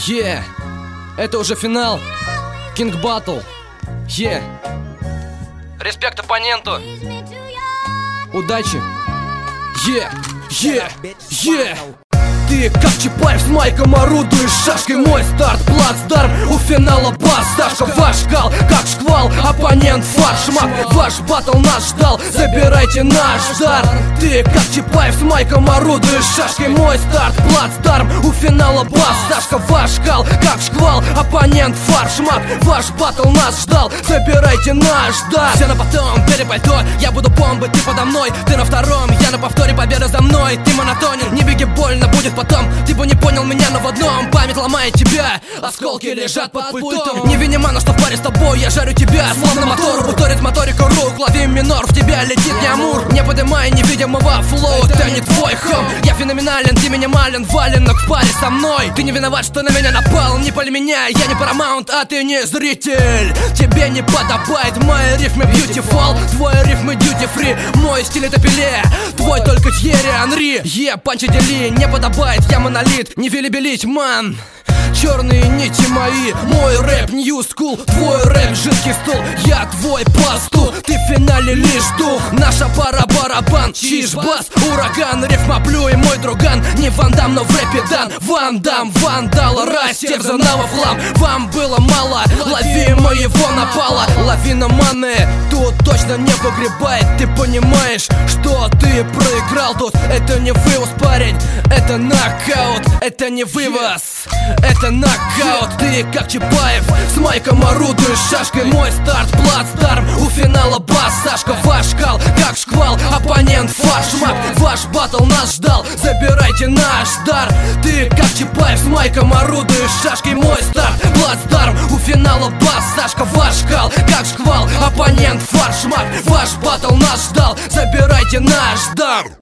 Это уже финал. Кинг Баттл. Респект оппоненту. Удачи. Ты как Чапаев с майком орудуешь шашкой. Мой старт, плацдарм, у финала бас. Сашка, ваш кал, как шквал, оппонент фарш. Мак, ваш баттл нас ждал, забирайте наш дар. Ты как Чапаев с майком орудуешь шашкой. Мой старт, плацдарм, у финала бас. Сашка, ваш кал, как шквал, оппонент фарш. Мак, ваш баттл нас ждал, забирайте наш дар. Все на потом, бери пальто, я буду бомбой, ты подо мной. Ты на втором, я на повторе, победа за мной. Ты монотонен, не беги, больно будет потом. Ты бы не понял меня, но в одном память ломает тебя. Осколки лежат под пультом. Не вини мана, что в паре с тобой я жарю тебя, словно мотор. Буторит моторику рук, лови минор. В тебя летит не амур. Не подымай невидимого флоу, это не твой хом. Я феноменален, ты минимален, валенок в паре со мной. Ты не виноват, что на меня напал, не пали меня. Я не Paramount, а ты не зритель. Тебе не подобает мои рифмы beautiful. Твои рифмы duty free. Мой стиль это Пеле, твой только Тьерри Анри. Панчи дели, не подобает, я монолит. Не велебелить, ман. Черные нити мои, мой рэп new school. Твой рэп жидкий стул, я твой пасту. Ты в финале лишь дух, наша пара барабан. Чиж, бас, ураган, рифмоплю и мой друган. Не Ван Дам, но в рэпе дан. Ван Дам, вандал, растерзанного в хлам. Вам было мало, лови моего напала. Лавина маны тут точно не погребает. Ты понимаешь, что ты проиграл тут. Это не вывоз, парень, это нокаут. Это не вывоз, это нокаут. Ты как Чапаев с майком орудуешь шашкой. Мой старт, плацдарм, у финала бас. Сашка, ваш кал, как шквал, оппонент фарш. Мак, ваш баттл нас ждал, забирайте наш дар. Ты как Чапаев с майком орудуешь шашкой. Мой старт, плацдарм, у финала бас. Сашка, ваш кал, как шквал, оппонент фарш. Мак, ваш баттл нас ждал, забирайте наш дар.